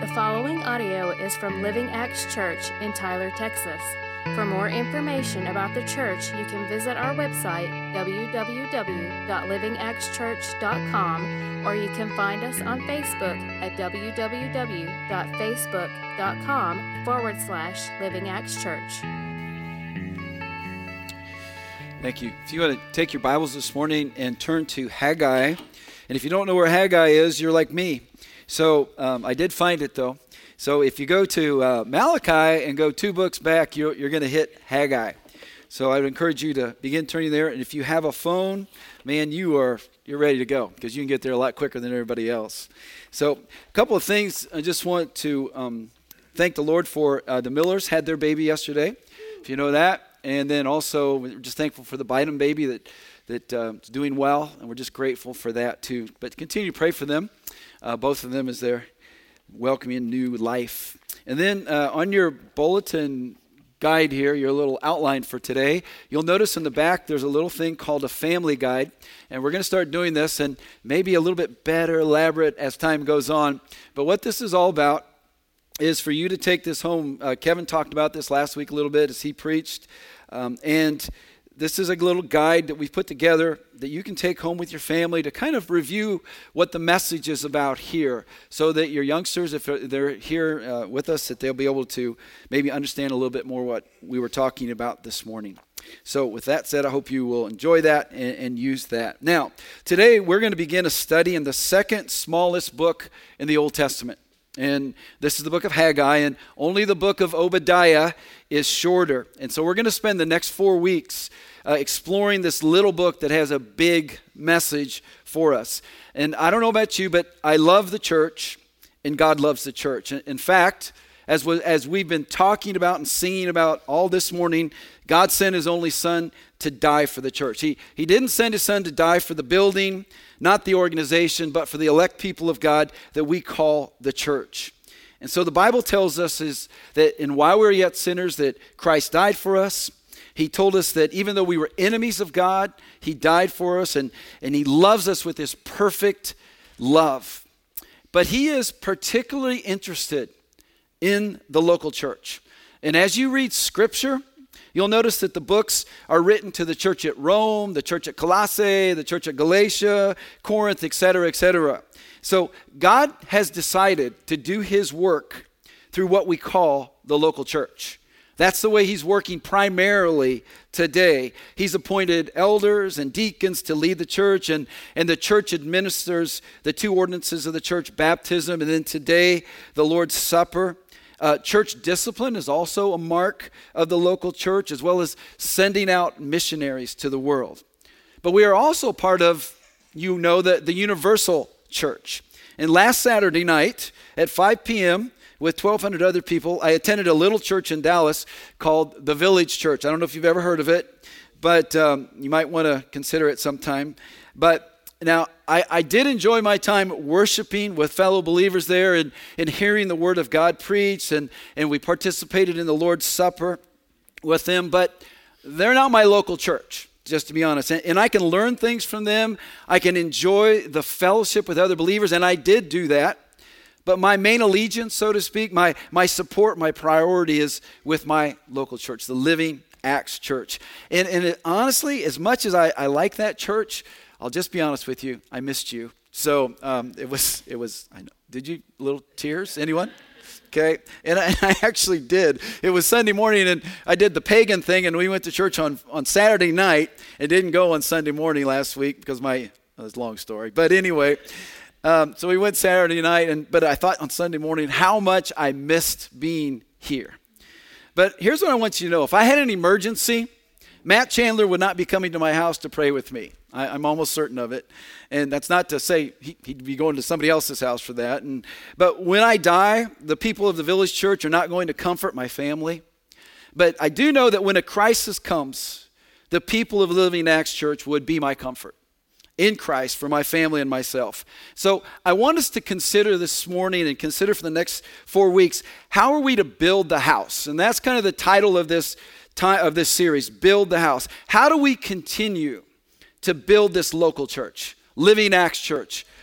The following audio is from Living Acts Church in Tyler, Texas. For more information about the church, you can visit our website, www.livingactschurch.com, or you can find us on Facebook at www.facebook.com/Living Acts Church. Thank you. If you want to take your Bibles this morning and turn to Haggai, and if you don't know where Haggai is, you're like me. So I did find it, though. So if you go to Malachi and go 2 books back, you're going to hit Haggai. So I would encourage you to begin turning there. And if you have a phone, man, you're ready to go because you can get there a lot quicker than everybody else. So a couple of things I just want to thank the Lord for. The Millers had their baby yesterday, if you know that. And then also we're just thankful for the Bynum baby that's doing well, and we're just grateful for that too. But continue to pray for them, both of them, as they're welcoming new life. And then on your bulletin guide here, your little outline for today, you'll notice in the back there's a little thing called a family guide, and we're going to start doing this, and maybe a little bit better, elaborate as time goes on. But what this is all about is for you to take this home. Kevin talked about this last week a little bit as he preached. And this is a little guide that we've put together that you can take home with your family to kind of review what the message is about here, so that your youngsters, if they're here with us, that they'll be able to maybe understand a little bit more what we were talking about this morning. So with that said, I hope you will enjoy that and use that. Now, today we're going to begin a study in the second smallest book in the Old Testament. And this is the book of Haggai, and only the book of Obadiah is shorter. And so we're going to spend the next 4 weeks exploring this little book that has a big message for us. And I don't know about you, but I love the church, and God loves the church. In fact, as we've been talking about and singing about all this morning, God sent his only son to die for the church. He didn't send his son to die for the building, not the organization, but for the elect people of God that we call the church. And so the Bible tells us is that while we were yet sinners, that Christ died for us. He told us that even though we were enemies of God, he died for us, and he loves us with his perfect love. But he is particularly interested in the local church. And as you read Scripture, you'll notice that the books are written to the church at Rome, the church at Colossae, the church at Galatia, Corinth, etc., etc. So God has decided to do his work through what we call the local church. That's the way he's working primarily today. He's appointed elders and deacons to lead the church, and the church administers the 2 ordinances of the church, baptism, and then today, the Lord's Supper. Church discipline is also a mark of the local church, as well as sending out missionaries to the world. But we are also part of, the universal church. And last Saturday night at 5 p.m., with 1,200 other people, I attended a little church in Dallas called the Village Church. I don't know if you've ever heard of it, but you might want to consider it sometime. But now, I did enjoy my time worshiping with fellow believers there and hearing the Word of God preached, and we participated in the Lord's Supper with them, but they're not my local church, just to be honest. And I can learn things from them. I can enjoy the fellowship with other believers, and I did do that. But my main allegiance, so to speak, my support, my priority is with my local church, the Living Acts Church. And honestly, as much as I like that church, I'll just be honest with you, I missed you. So it was. I know. Did you? Little tears? Anyone? Okay. And I actually did. It was Sunday morning, and I did the pagan thing, and we went to church on Saturday night. It didn't go on Sunday morning last week because it's a long story. But anyway, so we went Saturday night, but I thought on Sunday morning how much I missed being here. But here's what I want you to know. If I had an emergency, Matt Chandler would not be coming to my house to pray with me. I'm almost certain of it. And that's not to say he'd be going to somebody else's house for that. But when I die, the people of the Village Church are not going to comfort my family. But I do know that when a crisis comes, the people of the Living Acts Church would be my comfort in Christ for my family and myself. So I want us to consider this morning and consider for the next 4 weeks, how are we to build the house? And that's kind of the title of this series, Build the House. How do we continue to build this local church, Living Acts Church,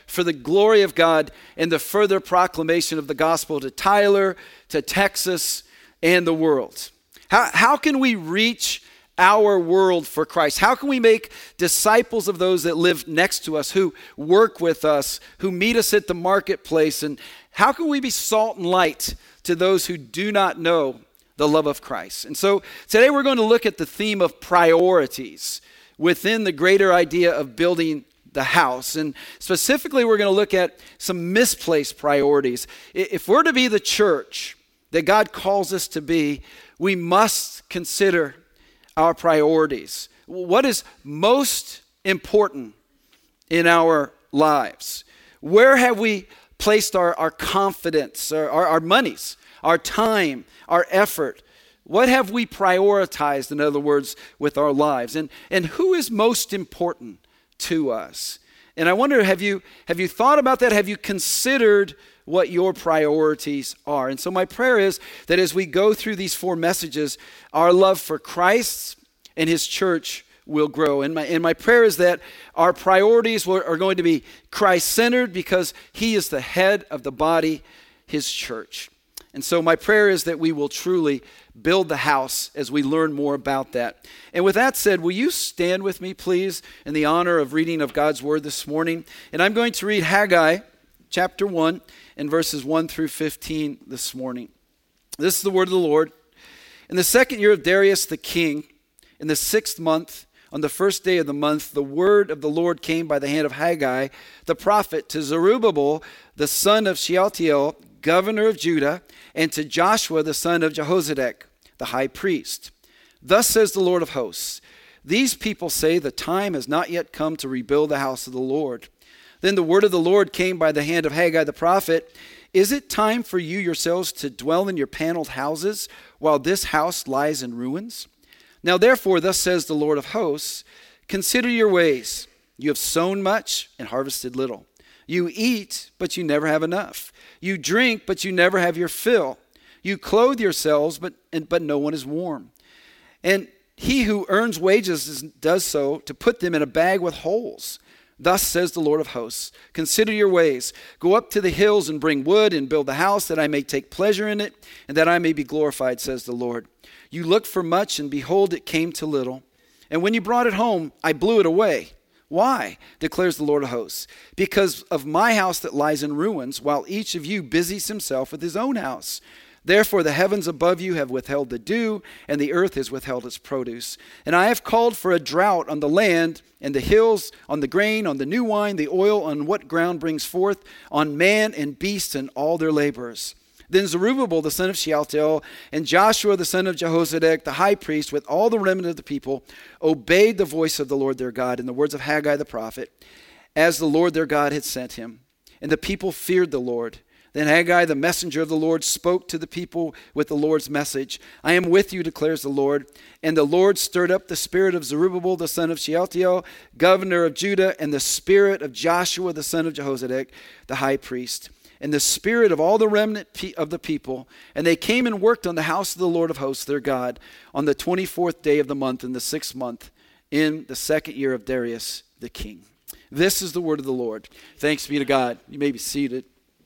for the glory of God and the further proclamation of the gospel to Tyler, to Texas, and the world. How can we reach our world for Christ? How can we make disciples of those that live next to us, who work with us, who meet us at the marketplace? And how can we be salt and light to those who do not know the love of Christ? And so today we're going to look at the theme of priorities within the greater idea of building the house. And specifically, we're going to look at some misplaced priorities. If we're to be the church that God calls us to be, we must consider our priorities. What is most important in our lives? Where have we placed our confidence, our monies, our time, our effort? What have we prioritized, in other words, with our lives? And who is most important to us? And I wonder, have you thought about that? Have you considered what your priorities are? And so my prayer is that as we go through these 4 messages, our love for Christ and his church will grow. And my prayer is that our priorities are going to be Christ-centered, because he is the head of the body, his church. And so my prayer is that we will truly build the house as we learn more about that. And with that said, will you stand with me, please, in the honor of reading of God's word this morning? And I'm going to read Haggai chapter 1 and verses 1 through 15 this morning. This is the word of the Lord. In the 2nd year of Darius the king, in the 6th month, on the 1st day of the month, the word of the Lord came by the hand of Haggai the prophet to Zerubbabel, the son of Shealtiel, governor of Judah, and to Joshua, the son of Jehozadak, the high priest. Thus says the Lord of hosts, these people say the time has not yet come to rebuild the house of the Lord. Then the word of the Lord came by the hand of Haggai the prophet. Is it time for you yourselves to dwell in your paneled houses while this house lies in ruins? Now therefore, thus says the Lord of hosts, consider your ways. You have sown much and harvested little. You eat, but you never have enough. You drink, but you never have your fill. You clothe yourselves, but no one is warm. And he who earns wages does so to put them in a bag with holes. Thus says the Lord of hosts, consider your ways. Go up to the hills and bring wood and build the house, that I may take pleasure in it, and that I may be glorified, says the Lord. You looked for much, and behold, it came to little. And when you brought it home, I blew it away. Why? Declares the Lord of hosts. Because of my house that lies in ruins, while each of you busies himself with his own house. Therefore the heavens above you have withheld the dew, and the earth has withheld its produce. And I have called for a drought on the land, and the hills, on the grain, on the new wine, the oil, on what ground brings forth, on man and beast and all their laborers. Then Zerubbabel the son of Shealtiel and Joshua the son of Jehozadak, the high priest, with all the remnant of the people, obeyed the voice of the Lord their God in the words of Haggai the prophet, as the Lord their God had sent him. And the people feared the Lord. Then Haggai, the messenger of the Lord, spoke to the people with the Lord's message. I am with you, declares the Lord. And the Lord stirred up the spirit of Zerubbabel, the son of Shealtiel, governor of Judah, and the spirit of Joshua, the son of Jehozadak, the high priest, and the spirit of all the remnant of the people. And they came and worked on the house of the Lord of hosts, their God, on the 24th day of the month, in the 6th month, in the 2nd year of Darius the king. This is the word of the Lord. Thanks be to God. You may be seated.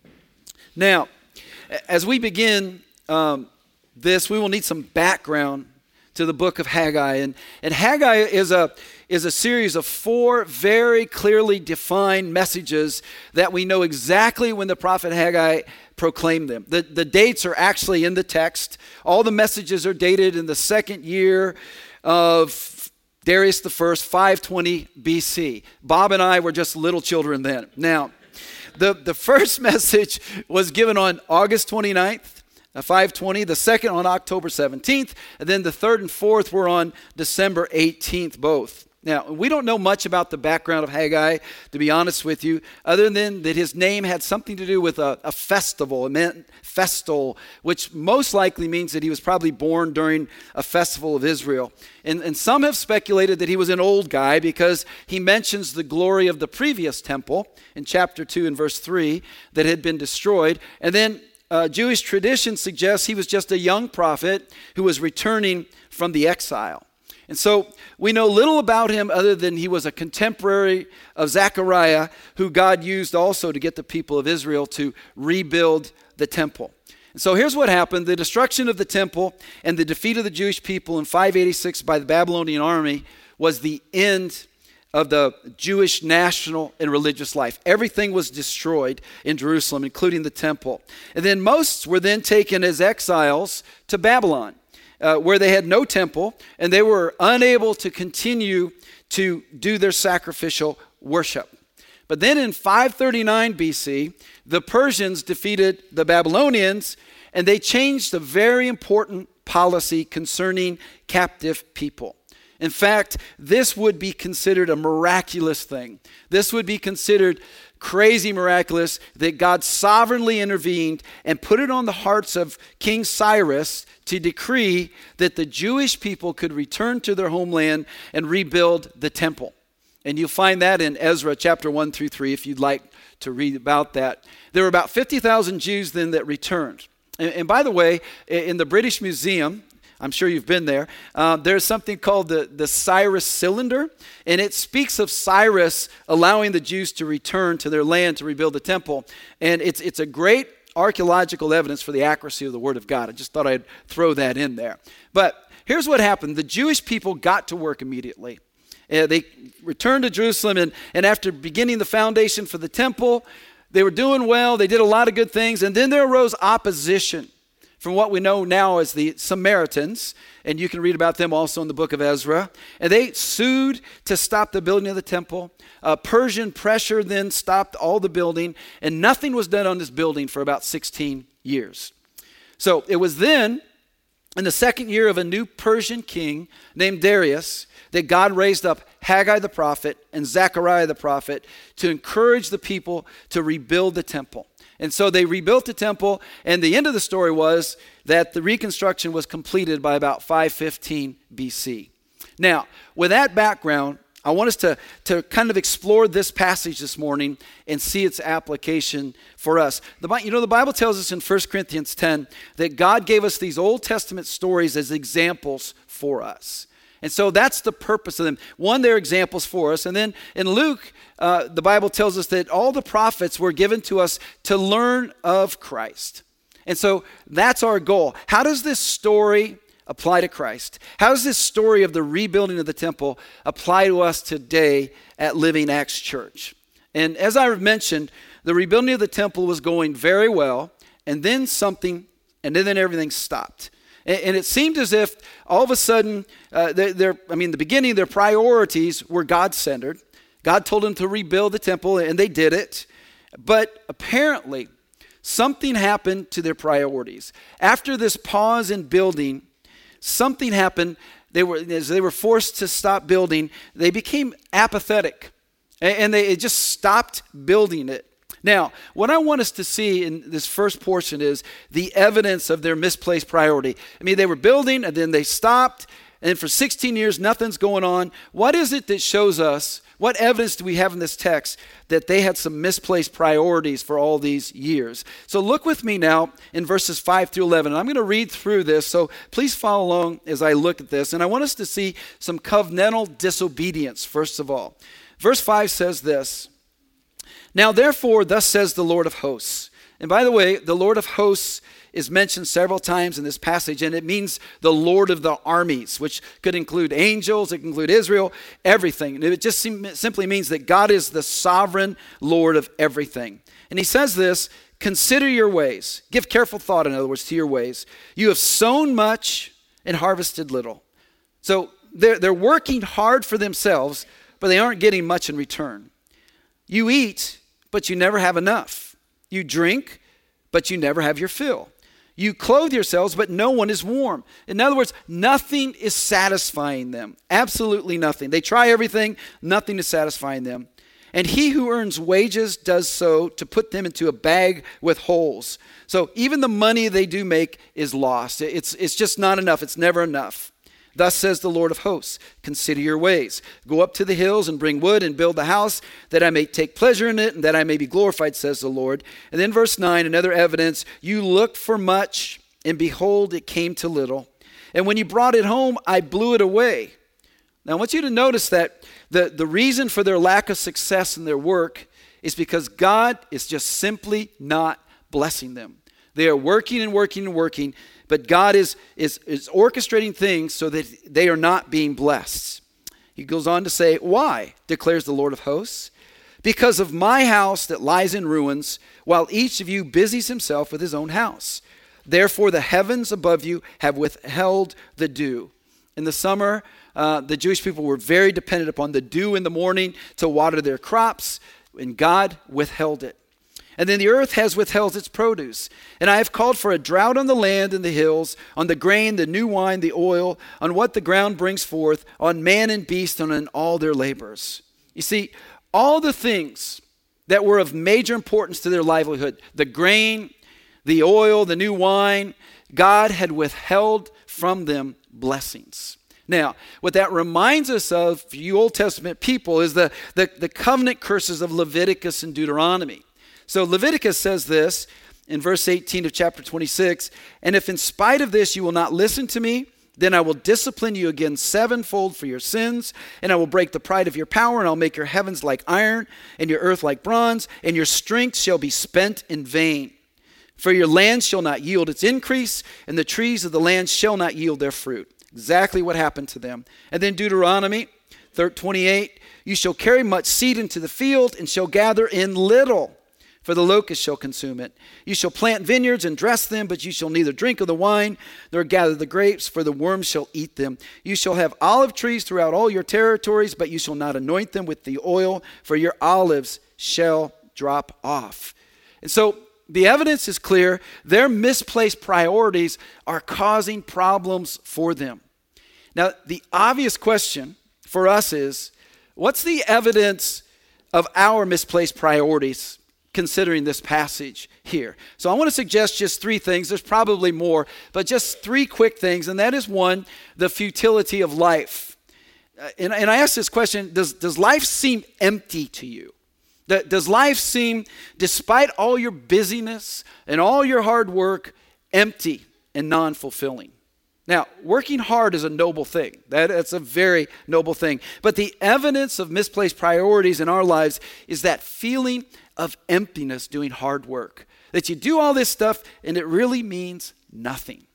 Now, as we begin this, we will need some background to the book of Haggai. And Haggai is a series of 4 very clearly defined messages that we know exactly when the prophet Haggai proclaimed them. The dates are actually in the text. All the messages are dated in the 2nd year of Darius the First, 520 BC. Bob and I were just little children then. Now, the first message was given on August 29th, 520, the second on October 17th, and then the 3rd and 4th were on December 18th, both. Now, we don't know much about the background of Haggai, to be honest with you, other than that his name had something to do with a festival. It meant festal, which most likely means that he was probably born during a festival of Israel. And some have speculated that he was an old guy because he mentions the glory of the previous temple in chapter 2 and verse 3 that had been destroyed. And then Jewish tradition suggests he was just a young prophet who was returning from the exile. And so we know little about him other than he was a contemporary of Zechariah, who God used also to get the people of Israel to rebuild the temple. And so here's what happened. The destruction of the temple and the defeat of the Jewish people in 586 by the Babylonian army was the end of the Jewish national and religious life. Everything was destroyed in Jerusalem, including the temple. And then most were then taken as exiles to Babylon, where they had no temple, and they were unable to continue to do their sacrificial worship. But then in 539 BC, the Persians defeated the Babylonians, and they changed a very important policy concerning captive people. In fact, this would be considered a miraculous thing. This would be considered crazy miraculous that God sovereignly intervened and put it on the hearts of King Cyrus to decree that the Jewish people could return to their homeland and rebuild the temple. And you'll find that in Ezra chapter 1 through 3 if you'd like to read about that. There were about 50,000 Jews then that returned. And by the way, in the British Museum, I'm sure you've been there, there's something called the Cyrus Cylinder, and it speaks of Cyrus allowing the Jews to return to their land to rebuild the temple. And it's a great archaeological evidence for the accuracy of the Word of God. I just thought I'd throw that in there. But here's what happened. The Jewish people got to work immediately. They returned to Jerusalem, and after beginning the foundation for the temple, they were doing well. They did a lot of good things, and then there arose opposition from what we know now as the Samaritans, and you can read about them also in the book of Ezra. And they sued to stop the building of the temple. Persian pressure then stopped all the building, and nothing was done on this building for about 16 years. So it was then, in the second year of a new Persian king named Darius, that God raised up Haggai the prophet and Zechariah the prophet to encourage the people to rebuild the temple. And so they rebuilt the temple, and the end of the story was that the reconstruction was completed by about 515 BC. Now, with that background, I want us to kind of explore this passage this morning and see its application for us. The Bible tells us in 1 Corinthians 10 that God gave us these Old Testament stories as examples for us. And so that's the purpose of them. One, they're examples for us. And then in Luke, the Bible tells us that all the prophets were given to us to learn of Christ. And so that's our goal. How does this story apply to Christ? How does this story of the rebuilding of the temple apply to us today at Living Acts Church? And as I mentioned, the rebuilding of the temple was going very well, and then everything stopped. And it seemed as if all of a sudden, the beginning, their priorities were God-centered. God told them to rebuild the temple, and they did it. But apparently, something happened to their priorities. After this pause in building, something happened. As they were forced to stop building, they became apathetic, and they just stopped building it. Now, what I want us to see in this first portion is the evidence of their misplaced priority. They were building, and then they stopped, and for 16 years, nothing's going on. What is it that shows us, what evidence do we have in this text that they had some misplaced priorities for all these years? So look with me now in verses 5 through 11. And I'm going to read through this, so please follow along as I look at this. And I want us to see some covenantal disobedience, first of all. Verse 5 says this: "Now therefore, thus says the Lord of hosts." And by the way, the Lord of hosts is mentioned several times in this passage, and it means the Lord of the armies, which could include angels, it can include Israel, everything. And it just simply means that God is the sovereign Lord of everything. And he says this: "Consider your ways." Give careful thought, in other words, to your ways. "You have sown much and harvested little." So they're working hard for themselves, but they aren't getting much in return. "You eat, but you never have enough. You drink, but you never have your fill. You clothe yourselves, but no one is warm." In other words, nothing is satisfying them. Absolutely nothing. They try everything, nothing is satisfying them. "And he who earns wages does so to put them into a bag with holes." So even the money they do make is lost. It's just not enough. It's never enough. "Thus says the Lord of hosts, consider your ways. Go up to the hills and bring wood and build the house, that I may take pleasure in it and that I may be glorified, says the Lord." And then verse 9, another evidence: "You looked for much, and behold, it came to little. And when you brought it home, I blew it away. Now, I want you to notice that the reason for their lack of success in their work is because God is just simply not blessing them. They are working and working and working, but God is orchestrating things so that they are not being blessed. He goes on to say, "Why, declares the Lord of hosts? Because of my house that lies in ruins, while each of you busies himself with his own house. Therefore the heavens above you have withheld the dew." In the summer, the Jewish people were very dependent upon the dew in the morning to water their crops, and God withheld it. "And then the earth has withheld its produce. And I have called for a drought on the land and the hills, on the grain, the new wine, the oil, on what the ground brings forth, on man and beast, and on all their labors." You see, all the things that were of major importance to their livelihood, the grain, the oil, the new wine, God had withheld from them blessings. Now, what that reminds us of, for you Old Testament people, is the covenant curses of Leviticus and Deuteronomy. So Leviticus says this in verse 18 of chapter 26, "And if in spite of this you will not listen to me, then I will discipline you again sevenfold for your sins, and I will break the pride of your power, and I'll make your heavens like iron, and your earth like bronze, and your strength shall be spent in vain. For your land shall not yield its increase, and the trees of the land shall not yield their fruit." Exactly what happened to them. And then Deuteronomy 28, "You shall carry much seed into the field, and shall gather in little, for the locust shall consume it. You shall plant vineyards and dress them, but you shall neither drink of the wine, nor gather the grapes, for the worms shall eat them. You shall have olive trees throughout all your territories, but you shall not anoint them with the oil, for your olives shall drop off." And so the evidence is clear. Their misplaced priorities are causing problems for them. Now, the obvious question for us is, what's the evidence of our misplaced priorities considering this passage here? So I want to suggest just three things. There's probably more, but just three quick things. And that is, one, the futility of life. And I ask this question, does life seem empty to you? Does life seem, despite all your busyness and all your hard work, empty and non-fulfilling? Now, working hard is a noble thing. That's a very noble thing. But the evidence of misplaced priorities in our lives is that feeling of emptiness doing hard work. That you do all this stuff and it really means nothing.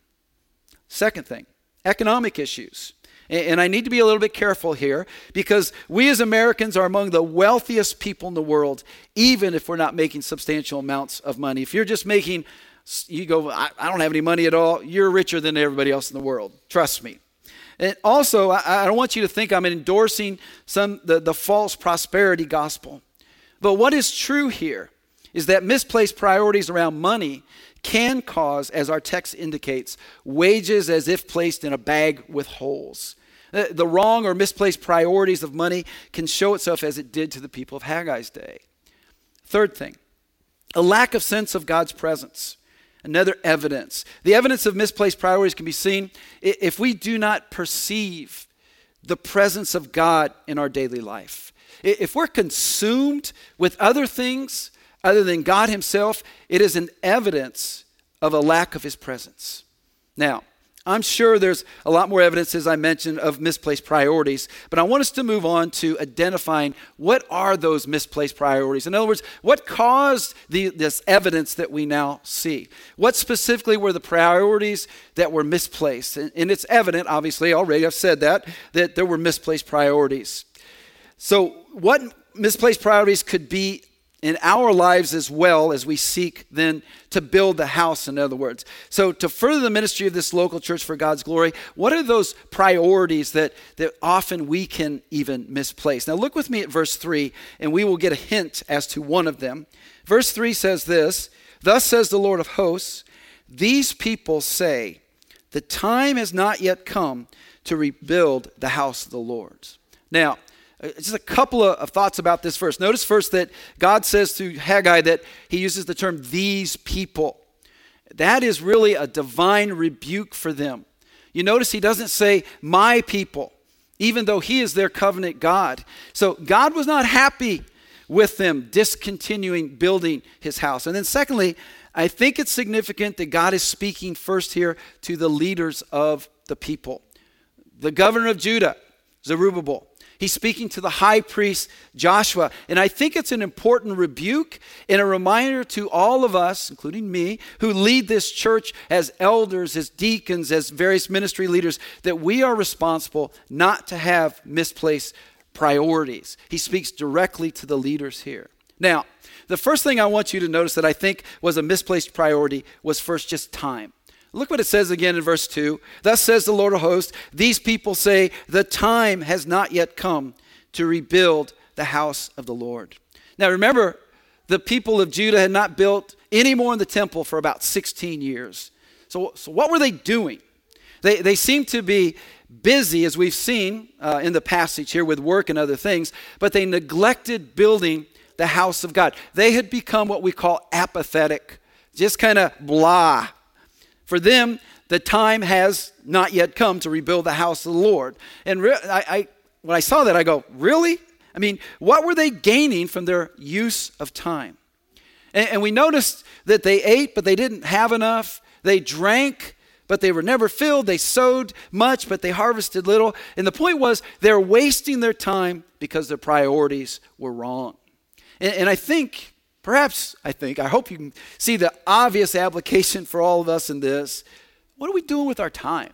Second thing, economic issues. And I need to be a little bit careful here, because we as Americans are among the wealthiest people in the world, even if we're not making substantial amounts of money. If you're just making, you go, I don't have any money at all, you're richer than everybody else in the world. Trust me. And also, I don't want you to think I'm endorsing the false prosperity gospel. But what is true here is that misplaced priorities around money can cause, as our text indicates, wages as if placed in a bag with holes. The wrong or misplaced priorities of money can show itself as it did to the people of Haggai's day. Third thing, a lack of sense of God's presence. Another evidence. The evidence of misplaced priorities can be seen if we do not perceive the presence of God in our daily life. If we're consumed with other things other than God himself, it is an evidence of a lack of his presence. Now, I'm sure there's a lot more evidence, as I mentioned, of misplaced priorities, but I want us to move on to identifying what are those misplaced priorities. In other words, what caused this evidence that we now see? What specifically were the priorities that were misplaced? And it's evident, obviously, already I've said that there were misplaced priorities. So what misplaced priorities could be in our lives as well as we seek then to build the house, in other words. So to further the ministry of this local church for God's glory, what are those priorities that often we can even misplace? Now look with me at verse 3, and we will get a hint as to one of them. Verse 3 says this, "Thus says the Lord of hosts, these people say, the time has not yet come to rebuild the house of the Lord." Now, just a couple of thoughts about this verse. Notice first that God says to Haggai that he uses the term "these people." That is really a divine rebuke for them. You notice he doesn't say "my people," even though he is their covenant God. So God was not happy with them discontinuing building his house. And then secondly, I think it's significant that God is speaking first here to the leaders of the people. The governor of Judah, Zerubbabel. He's speaking to the high priest Joshua. And I think it's an important rebuke and a reminder to all of us, including me, who lead this church as elders, as deacons, as various ministry leaders, that we are responsible not to have misplaced priorities. He speaks directly to the leaders here. Now, the first thing I want you to notice that I think was a misplaced priority was first just time. Look what it says again in verse 2. Thus says the Lord of hosts, these people say, the time has not yet come to rebuild the house of the Lord. Now remember, the people of Judah had not built any more in the temple for about 16 years. So what were they doing? They seem to be busy, as we've seen in the passage here, with work and other things, but they neglected building the house of God. They had become what we call apathetic, just kind of blah. For them, the time has not yet come to rebuild the house of the Lord. And when I saw that, I go, really? I mean, what were they gaining from their use of time? And we noticed that they ate, but they didn't have enough. They drank, but they were never filled. They sowed much, but they harvested little. And the point was, they're wasting their time because their priorities were wrong. And I hope you can see the obvious application for all of us in this. What are we doing with our time?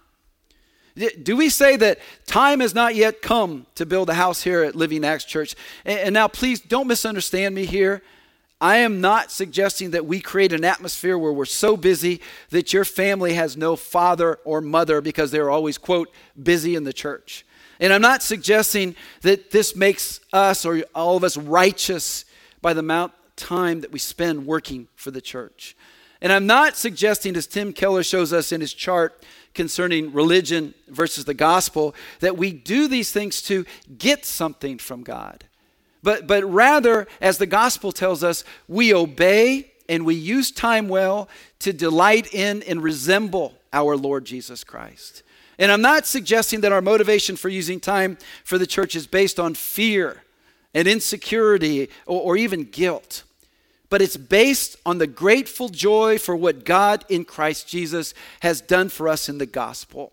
Do we say that time has not yet come to build a house here at Living Acts Church? And now please don't misunderstand me here. I am not suggesting that we create an atmosphere where we're so busy that your family has no father or mother because they're always, quote, busy in the church. And I'm not suggesting that this makes us or all of us righteous by the amount of time that we spend working for the church. And I'm not suggesting, as Tim Keller shows us in his chart concerning religion versus the gospel, that we do these things to get something from God. But rather, as the gospel tells us, we obey and we use time well to delight in and resemble our Lord Jesus Christ. And I'm not suggesting that our motivation for using time for the church is based on fear and insecurity or even guilt. But it's based on the grateful joy for what God in Christ Jesus has done for us in the gospel.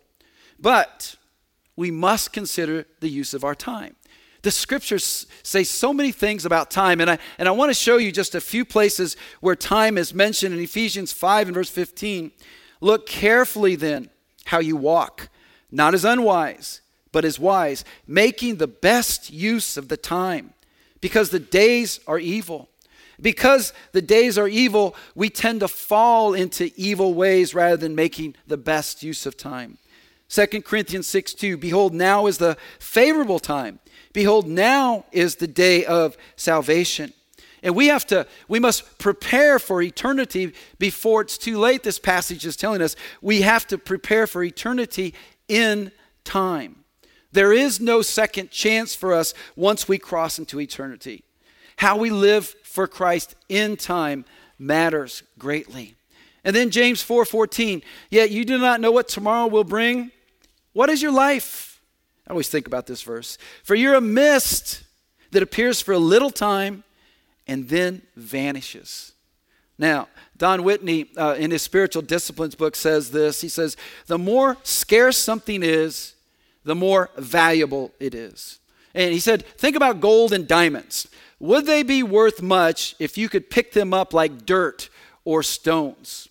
But we must consider the use of our time. The scriptures say so many things about time, and I want to show you just a few places where time is mentioned in Ephesians 5 and verse 15. Look carefully then how you walk, not as unwise, but as wise, making the best use of the time, because the days are evil. Because the days are evil, we tend to fall into evil ways rather than making the best use of time. 2 Corinthians 6:2, behold, now is the favorable time. Behold, now is the day of salvation. And we must prepare for eternity before it's too late. This passage is telling us we have to prepare for eternity in time. There is no second chance for us once we cross into eternity. How we live for Christ in time matters greatly. And then James 4:14, yet you do not know what tomorrow will bring. What is your life? I always think about this verse. For you're a mist that appears for a little time and then vanishes. Now, Don Whitney, in his Spiritual Disciplines book, says this. He says, the more scarce something is, the more valuable it is. And he said, think about gold and diamonds. Would they be worth much if you could pick them up like dirt or stones?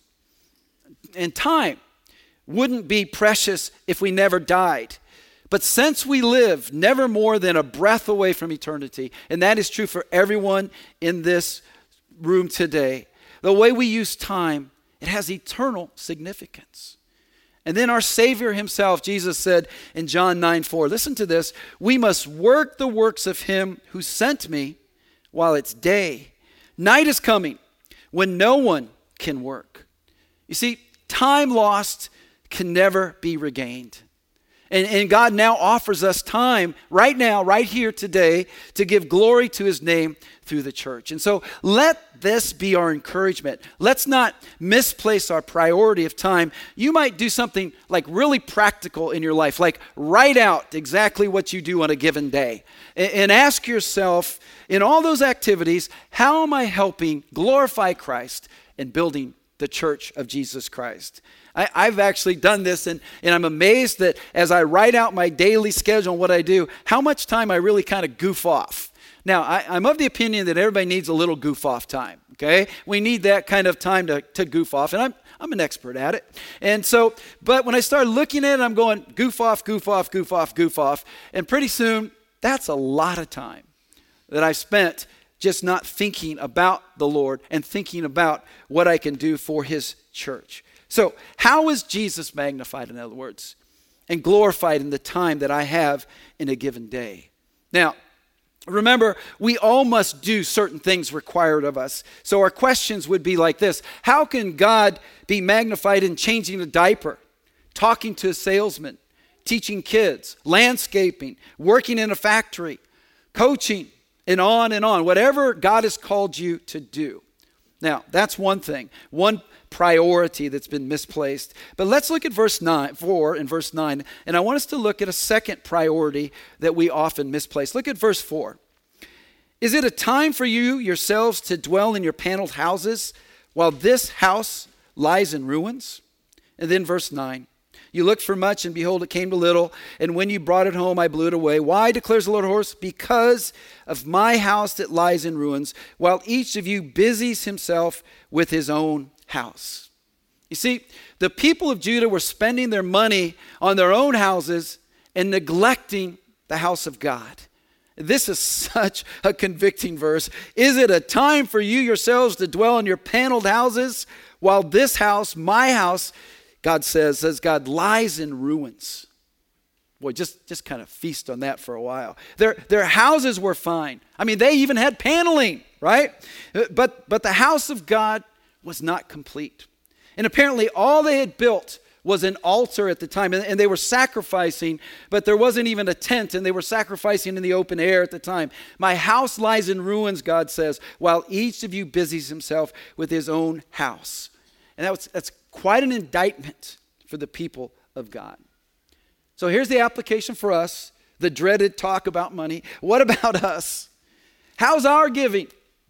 And time wouldn't be precious if we never died. But since we live never more than a breath away from eternity, and that is true for everyone in this room today, the way we use time, it has eternal significance. And then our Savior himself, Jesus said in John 9:4, listen to this, we must work the works of him who sent me while it's day. Night is coming when no one can work. You see, time lost can never be regained. And God now offers us time right now, right here today, to give glory to his name through the church. And so let this be our encouragement. Let's not misplace our priority of time. You might do something like really practical in your life, like write out exactly what you do on a given day. And ask yourself, in all those activities, how am I helping glorify Christ and building the church of Jesus Christ. I've actually done this, and I'm amazed that as I write out my daily schedule and what I do, how much time I really kind of goof off. Now, I'm of the opinion that everybody needs a little goof off time, okay? We need that kind of time to goof off, and I'm an expert at it. And so, but when I started looking at it, I'm going goof off, goof off, goof off, goof off, and pretty soon, that's a lot of time that I spent just not thinking about the Lord and thinking about what I can do for his church. So how is Jesus magnified, in other words, and glorified in the time that I have in a given day? Now, remember, we all must do certain things required of us. So our questions would be like this. How can God be magnified in changing a diaper, talking to a salesman, teaching kids, landscaping, working in a factory, coaching, and on, whatever God has called you to do? Now, that's one thing, one priority that's been misplaced. But let's look at verse 4 and verse 9, and I want us to look at a second priority that we often misplace. Look at verse 4. Is it a time for you yourselves to dwell in your paneled houses while this house lies in ruins? And then verse 9. You looked for much, and behold, it came to little. And when you brought it home, I blew it away. Why, declares the Lord of hosts? Because of my house that lies in ruins, while each of you busies himself with his own house. You see, the people of Judah were spending their money on their own houses and neglecting the house of God. This is such a convicting verse. Is it a time for you yourselves to dwell in your paneled houses, while this house, my house, God says God lies in ruins? Boy, just kind of feast on that for a while. Their houses were fine. I mean, they even had paneling, right? But the house of God was not complete. And apparently all they had built was an altar at the time, and they were sacrificing, but there wasn't even a tent, and they were sacrificing in the open air at the time. My house lies in ruins, God says, while each of you busies himself with his own house. And that's quite an indictment for the people of God. So here's the application for us, the dreaded talk about money. What about us? How's our giving?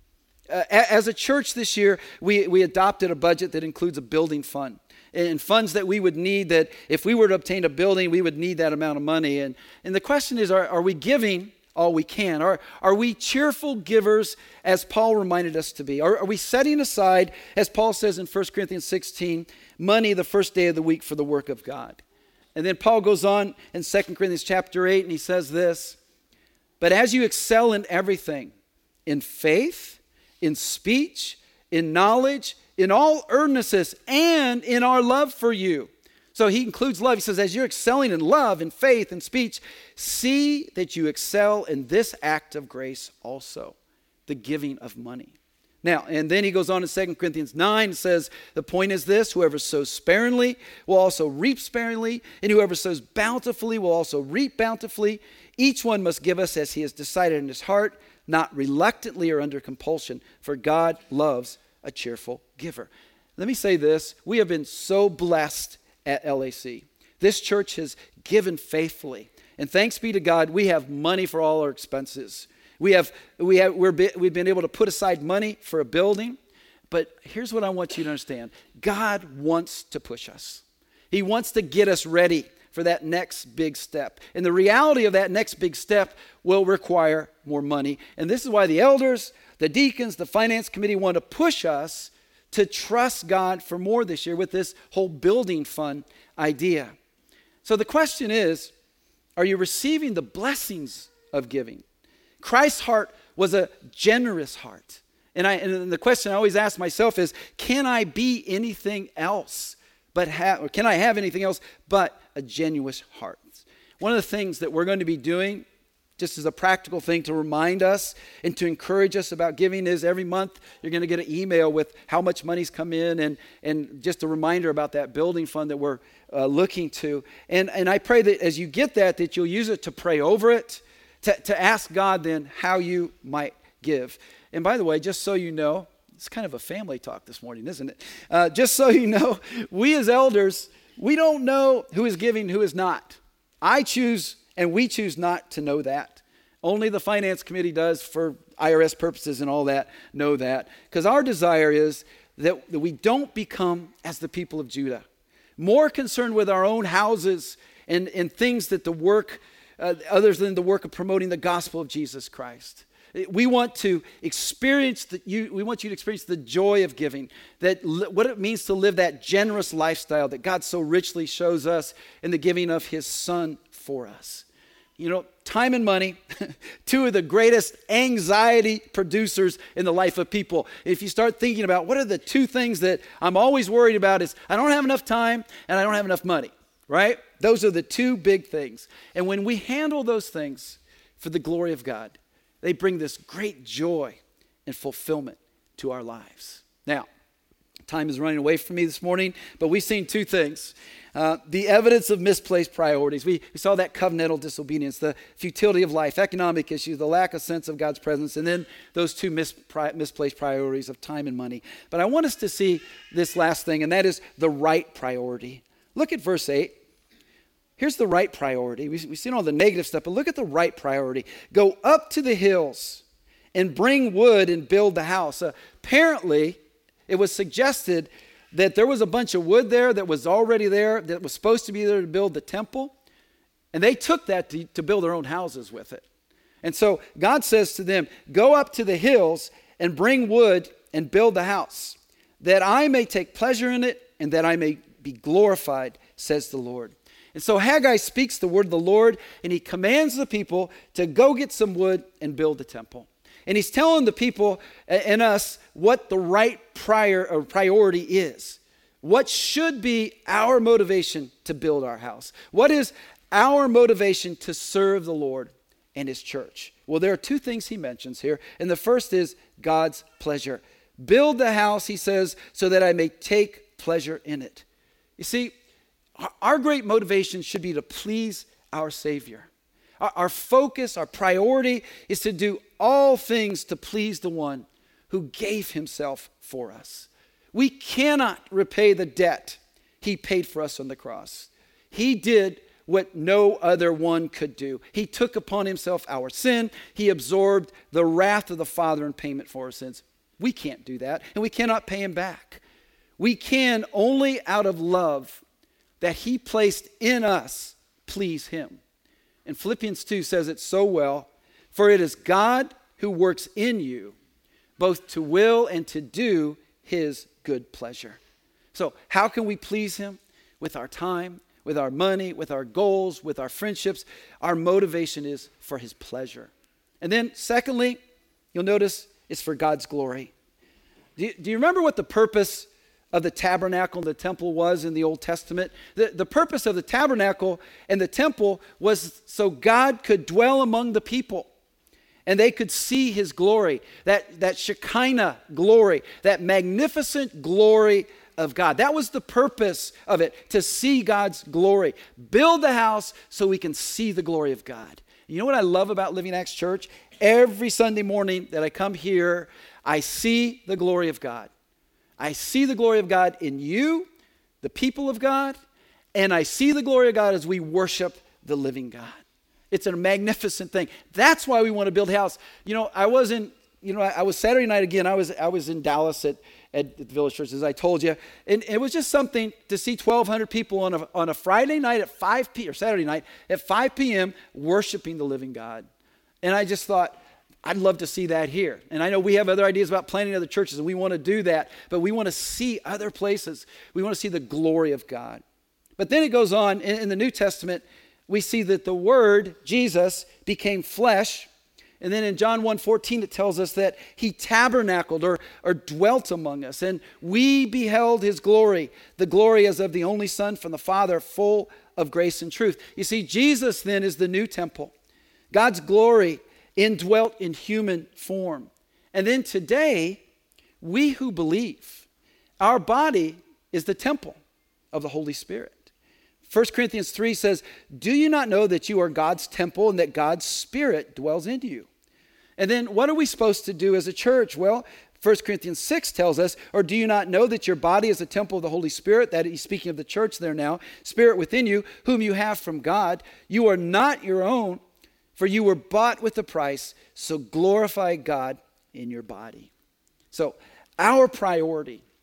As a church this year, we adopted a budget that includes a building fund and funds that we would need, that if we were to obtain a building, we would need that amount of money. And the question is, are we giving all we can? Are we cheerful givers, as Paul reminded us to be? Are we setting aside, as Paul says in 1 Corinthians 16, money the first day of the week for the work of God? And then Paul goes on in 2 Corinthians chapter 8, and he says this, but as you excel in everything, in faith, in speech, in knowledge, in all earnestness, and in our love for you. So he includes love. He says, as you're excelling in love, in faith, in speech, see that you excel in this act of grace also, the giving of money. Now, and then he goes on in 2 Corinthians 9 and says, the point is this, whoever sows sparingly will also reap sparingly, and whoever sows bountifully will also reap bountifully. Each one must give us as he has decided in his heart, not reluctantly or under compulsion, for God loves a cheerful giver. Let me say this, we have been so blessed at LAC. This church has given faithfully. And thanks be to God, we have money for all our expenses. We've been able to put aside money for a building. But here's what I want you to understand. God wants to push us. He wants to get us ready for that next big step. And the reality of that next big step will require more money. And this is why the elders, the deacons, the finance committee want to push us to trust God for more this year with this whole building fund idea. So the question is, are you receiving the blessings of giving? Christ's heart was a generous heart. And the question I always ask myself is, can I be anything else or can I have anything else but a genuine heart? One of the things that we're going to be doing, just as a practical thing to remind us and to encourage us about giving, is every month you're going to get an email with how much money's come in and just a reminder about that building fund that we're looking to. And I pray that as you get that you'll use it to pray over it, to ask God then how you might give. And by the way, just so you know, it's kind of a family talk this morning, isn't it? Just so you know, we as elders, we don't know who is giving, who is not. I choose, and we choose not to know that. Only the finance committee does, for IRS purposes and all that, know that. Because our desire is that we don't become as the people of Judah, more concerned with our own houses and things that the work, other than the work of promoting the gospel of Jesus Christ. We want to experience we want you to experience the joy of giving, what it means to live that generous lifestyle that God so richly shows us in the giving of his Son for us. You know, time and money, two of the greatest anxiety producers in the life of people. If you start thinking about what are the two things that I'm always worried about, is I don't have enough time and I don't have enough money, right? Those are the two big things. And when we handle those things for the glory of God, they bring this great joy and fulfillment to our lives. Now, time is running away from me this morning, but we've seen two things. The evidence of misplaced priorities. We saw that covenantal disobedience, the futility of life, economic issues, the lack of sense of God's presence, and then those two misplaced priorities of time and money. But I want us to see this last thing, and that is the right priority. Look at verse 8. Here's the right priority. We've seen all the negative stuff, but look at the right priority. Go up to the hills and bring wood and build the house. Apparently, it was suggested that there was a bunch of wood there that was already there, that was supposed to be there to build the temple. And they took that to build their own houses with it. And so God says to them, go up to the hills and bring wood and build the house, that I may take pleasure in it and that I may be glorified, says the Lord. And so Haggai speaks the word of the Lord, and he commands the people to go get some wood and build the temple. And he's telling the people and us what the right priority is. What should be our motivation to build our house? What is our motivation to serve the Lord and his church? Well, there are two things he mentions here. And the first is God's pleasure. Build the house, he says, so that I may take pleasure in it. You see, our great motivation should be to please our Savior. Our focus, our priority is to do all things to please the one who gave himself for us. We cannot repay the debt he paid for us on the cross. He did what no other one could do. He took upon himself our sin. He absorbed the wrath of the Father in payment for our sins. We can't do that, and we cannot pay him back. We can only out of love that he placed in us please him. And Philippians 2 says it so well, for it is God who works in you, both to will and to do his good pleasure. So how can we please him? With our time, with our money, with our goals, with our friendships. Our motivation is for his pleasure. And then secondly, you'll notice it's for God's glory. Do you remember what the purpose of the tabernacle and the temple was in the Old Testament? The purpose of the tabernacle and the temple was so God could dwell among the people and they could see his glory, that Shekinah glory, that magnificent glory of God. That was the purpose of it, to see God's glory. Build the house so we can see the glory of God. You know what I love about Living Acts Church? Every Sunday morning that I come here, I see the glory of God. I see the glory of God in you, the people of God, and I see the glory of God as we worship the living God. It's a magnificent thing. That's why we want to build a house. You know, I was Saturday night again, I was in Dallas at the Village Church, as I told you, and it was just something to see 1,200 people on a Friday night at 5 p.m. or Saturday night at 5 p.m. worshiping the living God. And I just thought, I'd love to see that here. And I know we have other ideas about planting other churches, and we want to do that, but we want to see other places. We want to see the glory of God. But then it goes on, in the New Testament, we see that the Word, Jesus, became flesh. And then in John 1:14, it tells us that he tabernacled or dwelt among us. And we beheld his glory, the glory as of the only Son from the Father, full of grace and truth. You see, Jesus then is the new temple. God's glory indwelt in human form. And then today, we who believe, our body is the temple of the Holy Spirit. 1 Corinthians 3 says, do you not know that you are God's temple and that God's Spirit dwells in you? And then what are we supposed to do as a church? Well, 1 Corinthians 6 tells us, or do you not know that your body is a temple of the Holy Spirit? That he's speaking of the church there now. Spirit within you, whom you have from God. You are not your own, for you were bought with a price, so glorify God in your body. So our priority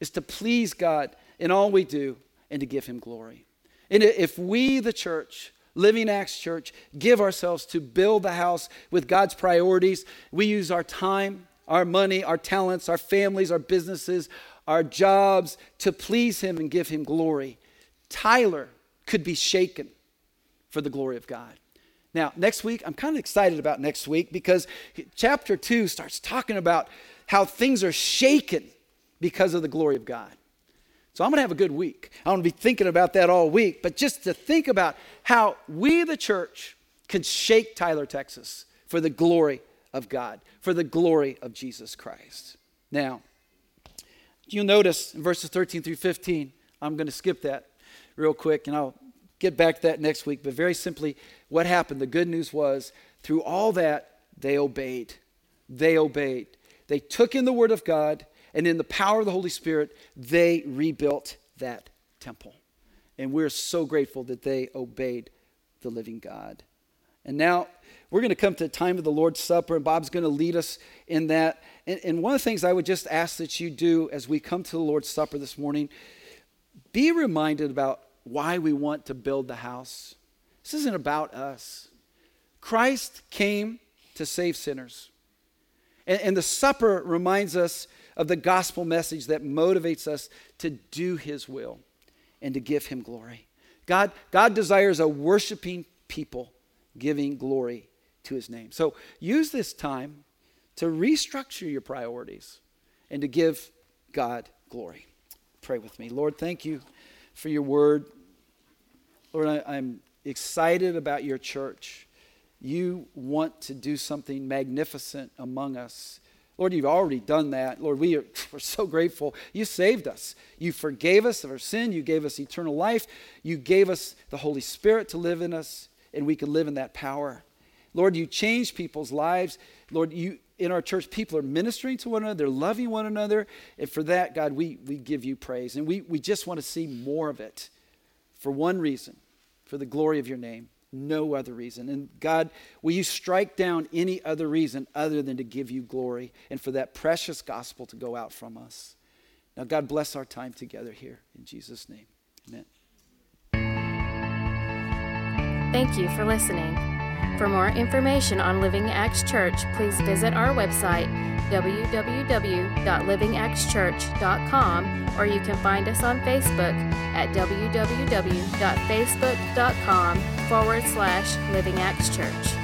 is to please God in all we do and to give him glory. And if we, the church, Living Acts Church, give ourselves to build the house with God's priorities, we use our time, our money, our talents, our families, our businesses, our jobs to please him and give him glory, Tyler could be shaken for the glory of God. Now, next week, I'm kind of excited about next week because chapter 2 starts talking about how things are shaken because of the glory of God. So I'm going to have a good week. I'm going to be thinking about that all week, but just to think about how we, the church, can shake Tyler, Texas for the glory of God, for the glory of Jesus Christ. Now, you'll notice in verses 13 through 15, I'm going to skip that real quick, and I'll get back to that next week. But very simply, what happened? The good news was, through all that, they obeyed. They obeyed. They took in the word of God, and in the power of the Holy Spirit, they rebuilt that temple. And we're so grateful that they obeyed the living God. And now we're going to come to the time of the Lord's Supper, and Bob's going to lead us in that. And one of the things I would just ask that you do as we come to the Lord's Supper this morning, be reminded about why we want to build the house. This isn't about us. Christ came to save sinners. And the supper reminds us of the gospel message that motivates us to do his will and to give him glory. God desires a worshiping people giving glory to his name. So use this time to restructure your priorities and to give God glory. Pray with me. Lord, thank you for your word. Lord, I'm excited about your church. You want to do something magnificent among us. Lord, you've already done that. Lord, we're so grateful. You saved us. You forgave us of our sin. You gave us eternal life. You gave us the Holy Spirit to live in us, and we can live in that power. Lord, you changed people's lives. Lord, you in our church, people are ministering to one another. They're loving one another. And for that, God, we give you praise. And we just want to see more of it for one reason, for the glory of your name. No other reason. And God, will you strike down any other reason other than to give you glory and for that precious gospel to go out from us. Now, God, bless our time together here. In Jesus' name, amen. Thank you for listening. For more information on Living Acts Church, please visit our website, www.livingactschurch.com, or you can find us on Facebook at www.facebook.com/Living Acts Church.